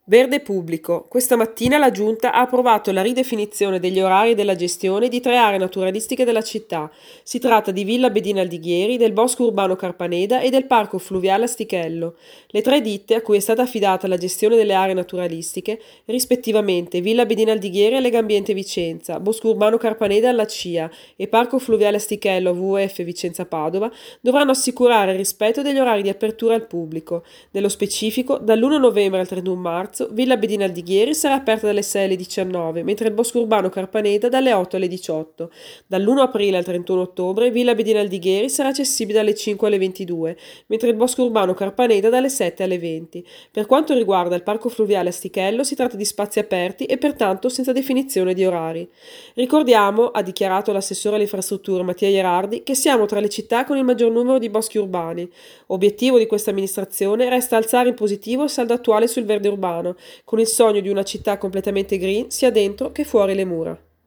Verde pubblico. Questa mattina la Giunta ha approvato la ridefinizione degli orari della gestione di 3 aree naturalistiche della città. Si tratta di Villa Bedina Aldighieri, del Bosco Urbano Carpaneda e del Parco Fluviale Astichello. Le 3 ditte a cui è stata affidata la gestione delle aree naturalistiche, rispettivamente Villa Bedina Aldighieri a Legambiente Vicenza, Bosco Urbano Carpaneda alla CIA e Parco Fluviale Astichello WWF Vicenza Padova, dovranno assicurare il rispetto degli orari di apertura al pubblico. Nello specifico, dall'1 novembre al 31 marzo, Villa Bedina Aldighieri sarà aperta dalle 6 alle 19, mentre il Bosco Urbano Carpaneda dalle 8 alle 18. Dall'1 aprile al 31 ottobre, Villa Bedina Aldighieri sarà accessibile dalle 5 alle 22, mentre il Bosco Urbano Carpaneda dalle 7 alle 20. Per quanto riguarda il Parco Fluviale Astichello, si tratta di spazi aperti e pertanto senza definizione di orari. Ricordiamo, ha dichiarato l'assessore alle infrastrutture Mattia Ierardi, che siamo tra le città con il maggior numero di boschi urbani. Obiettivo di questa amministrazione resta alzare in positivo il saldo attuale sul verde urbano, con il sogno di una città completamente green sia dentro che fuori le mura.